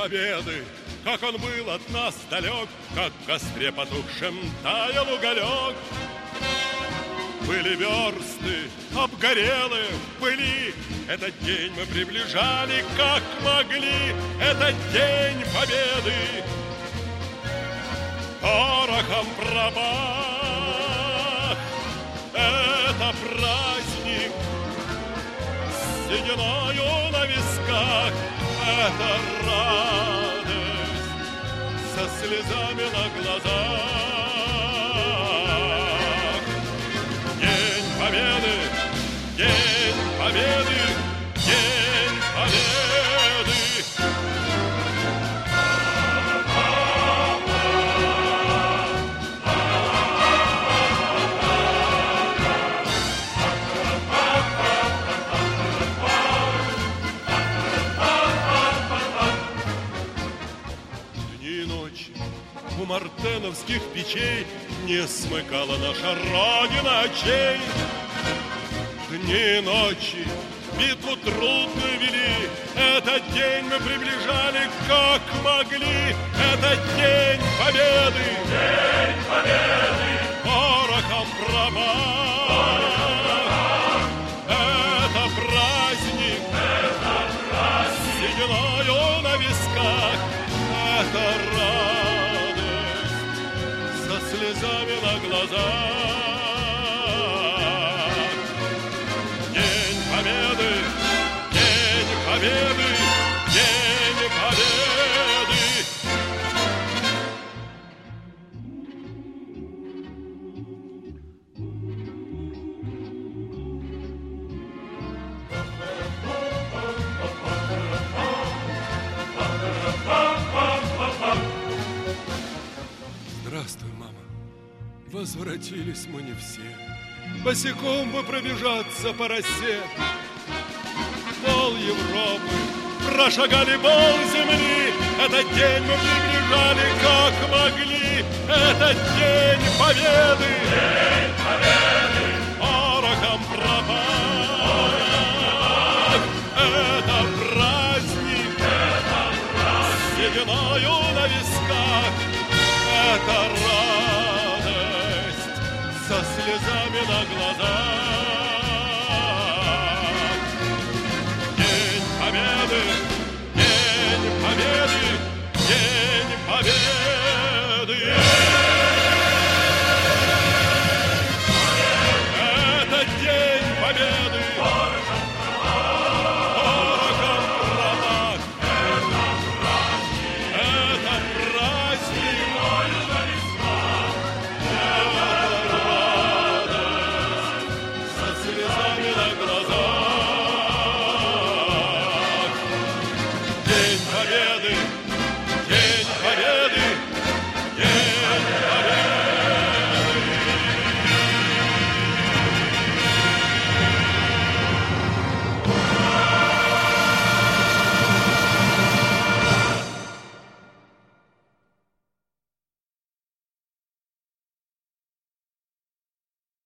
победы, как он был от нас далек, как в костре потухшем таял уголек. Были версты обгорелые в пыли, этот день мы приближали, как могли. Этот день победы порохом пропах. Это праздник с сединою на висках. Это радость со слезами на глазах. День победы, день победы, день победы. У мартеновских печей не смыкала наша Родина очей. Дни и ночи битву трудную вели, этот день мы приближали, как могли. Это день победы, день победы, порохом пропах. Это праздник с сединою на висках. Это слезами на глазах. День победы, день победы, день победы. Здравствуй, мама. Возвратились мы не все. Босиком бы пробежаться по росе. Пол Европы прошагали пол земли. Этот день мы приближали, как могли. Этот день победы, день победы, порохом пропах. Это праздник с сединою на висках. Это радость со слезами на глазах.